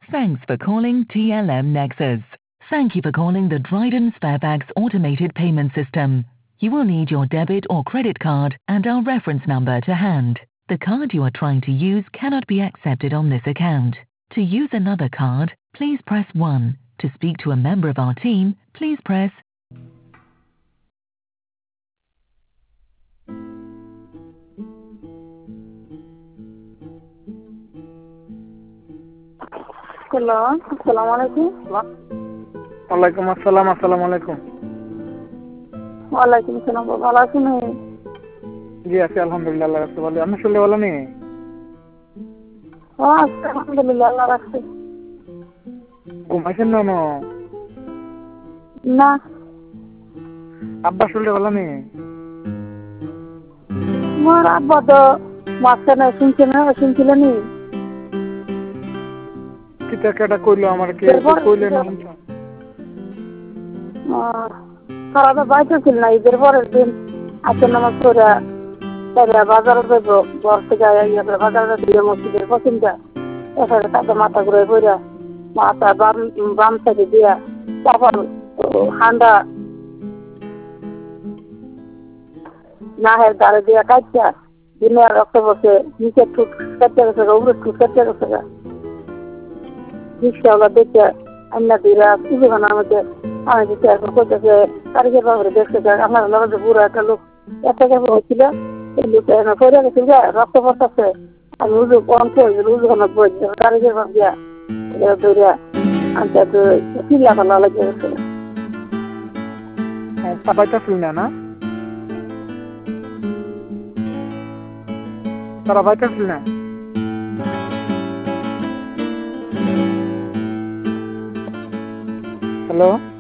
Thanks for calling TLM Nexus. Thank you for calling the Dryden Sparebags automated payment system. You will need your debit or credit card and our reference number to hand. The card you are trying to use cannot be accepted on this account. To use another card, please press 1. To speak to a member of our team, please press hello, আসসালামু আলাইকুম। ওয়ালাইকুম আসসালাম। আসসালামু আলাইকুম। ওয়ালাইকুম আসসালাম। ভালো আছেন? জি আছি আলহামদুলিল্লাহ, আল্লাহ রাখছে ভালো। আপনি শুনলে ভালো নেই? আছি আলহামদুলিল্লাহ, আল্লাহ রাখছে। ঘুমাইছেন না? না। আব্বা শুনলে ভালো নেই? আমার আব্বা তো মাঝখানে শুনছিলেন। কিতা কেটা কইলো আমার কে কইলেন না? সারা তো বাইরে ছিল না, ঈদের পরের দিন আসর নামাজ পড়ে বাজারে যাইব, ঘর থেকে বাজারে দিয়ে মসজিদের পছন্দটা এখানে তাকে মাথা ঘুরে পড়ে মাথা বাম সাইডে দিয়া তারপর ঠান্ডা নাহের দাঁড়ে দিয়া কাটটা দিনে রক্ত বসে নিচের ঠুট কেটে গেছে, উপরের ঠুট কেটে গেছে। রিক্সাওয়ালা দেখে আন্না দিরা পুজোখানার মধ্যে আমি দিতে এখন করতেছে তারিখের বাবরে দেখতে আপনার লগে পুরো একটা লোক একটা কেমন হয়েছিল, এই লোকটা এখন পড়ে গেছে রক্ত পড়তেছে। আমি উজু অন্ত হয়েছিল, উজুখানা বলছি তারিখের বাব দিয়া দৌড়িয়া আনতে চিল্লা ফেলা লেগে গেছে। বাইতাছিল না? তারা বাইতাছিল না? হ্যালো।